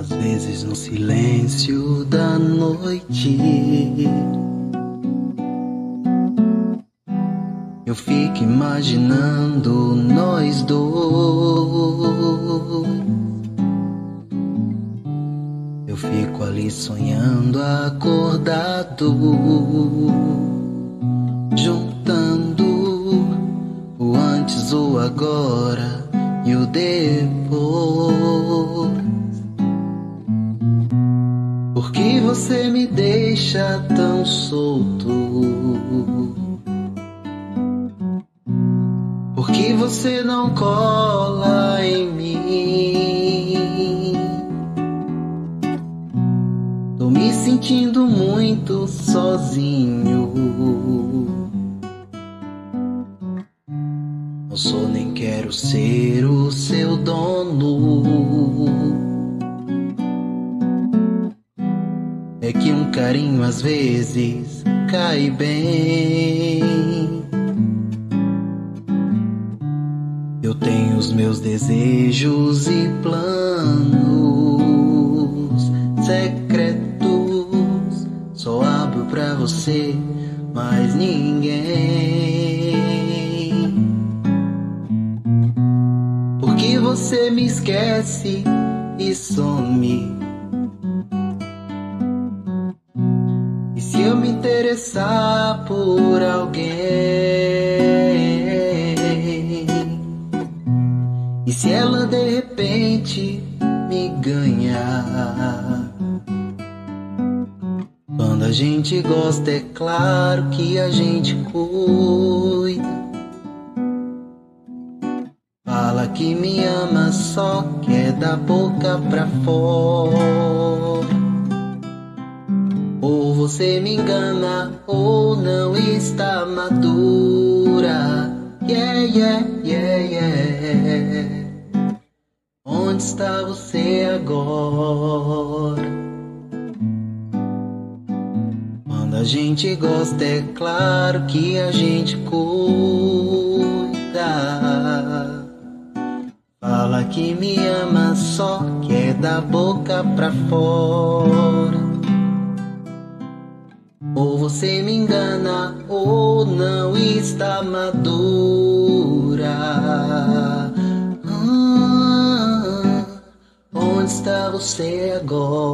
Às vezes no silêncio da noite eu fico imaginando nós dois. Eu fico ali sonhando acordado, juntando o antes, o agora e o depois. Por que você me deixa tão solto? Por que você não cola em mim? Tô me sentindo muito sozinho. Não sou nem quero ser o seu dono. É que um carinho às vezes cai bem. Eu tenho os meus desejos e planos secretos. Só abro pra você, mais ninguém. Porque você me esquece e some. E se eu me interessar por alguém? E se ela de repente me ganhar? Quando a gente gosta é claro que a gente cuida. Fala que me ama, só quer da boca pra fora. Ou você me engana ou não está madura. Yeah, yeah, yeah, yeah. Onde está você agora? Quando a gente gosta é claro que a gente cuida. Fala que me ama, só quer da boca pra fora. Ou você me engana ou não está madura. Onde está você agora?